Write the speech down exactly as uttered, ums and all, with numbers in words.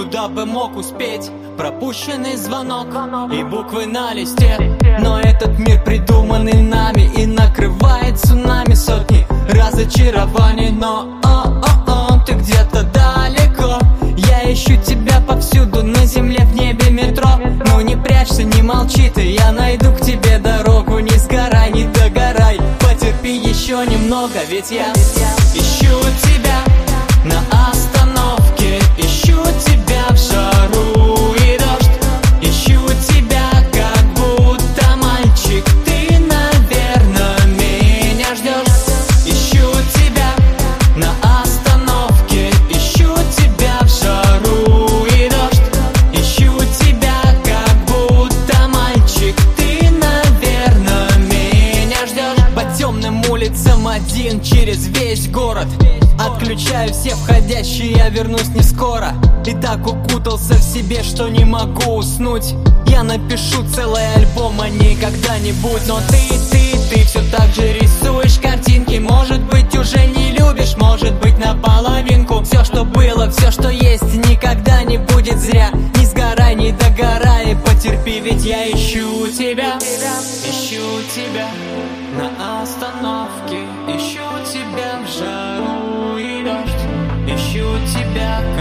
куда бы мог успеть. Пропущенный звонок и буквы на листе. Но этот мир придуманный нами и накрывает цунами сотни разочарований. Но о-о-о, ты где-то далеко. Я ищу тебя повсюду, на земле, в небе, метро. Ну не прячься, не молчи ты, я найду к тебе дорогу. Не сгорай, не догорай, потерпи еще немного. Ведь я ищу тебя на остановке, ищу тебя в жару и дождь. Ищу тебя, как будто мальчик, ты, наверное, меня ждешь. Ищу тебя на остановке, ищу тебя в жару и дождь. Ищу тебя, как будто мальчик, ты, наверное, меня ждешь. По темным улицам один через весь город. Отключаю все входящие, я вернусь не скоро. И так укутался в себе, что не могу уснуть. Я напишу целый альбом, а не когда-нибудь. Но ты, ты, ты все так же рисуешь картинки. Может быть, уже не любишь, может быть, наполовинку. Все, что было, все, что есть, никогда не будет зря. Не сгорай, не догорай, потерпи, ведь я ищу тебя. Ищу тебя на остановке, ищу тебя в жару и дождь. Ищу тебя,